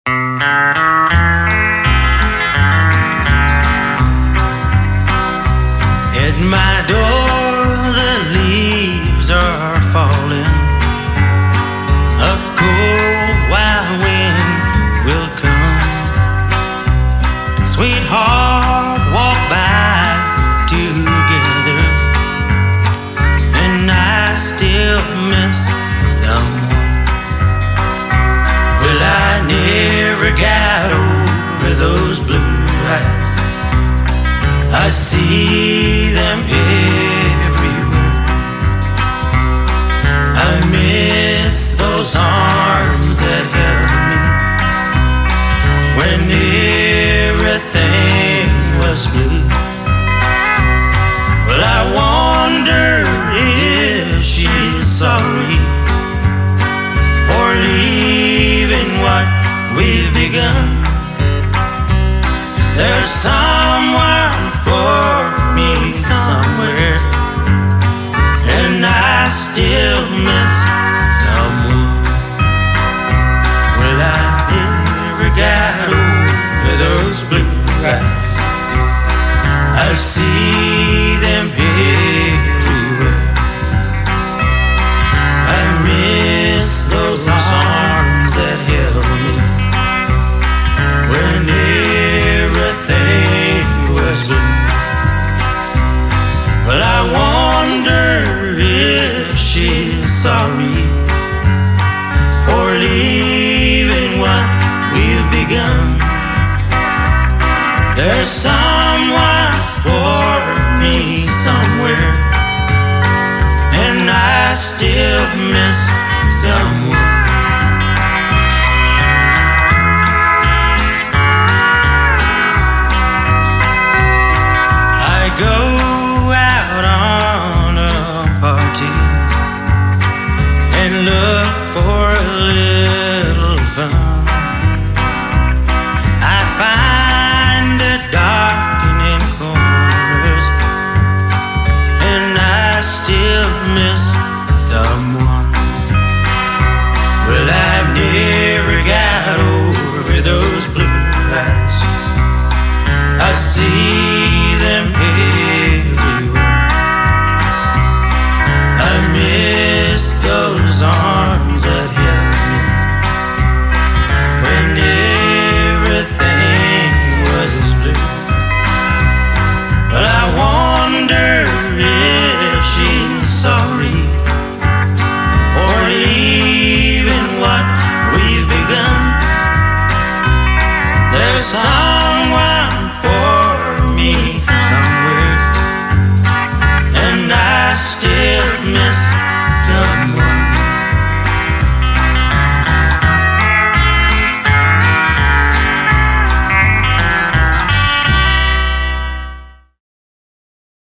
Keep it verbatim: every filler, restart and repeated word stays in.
At my door the leaves are falling. A cold wild wind will come. Sweetheart, walk by together, and I still miss someone. Well, I never got over those blue eyes. I see them everywhere. I miss those arms that held me when everything was blue. Well, I wonder if she's sorry for leaving what we've begun. There's someone for me somewhere, and I still miss someone. Well, I never got over those blue eyes. I see them everywhere. I miss those arms that held me when everything was blue. Well, I wonder if she's sorry for leaving what we've begun. There's someone for me somewhere, and I still miss someone. I go out on a party and look for a little fun.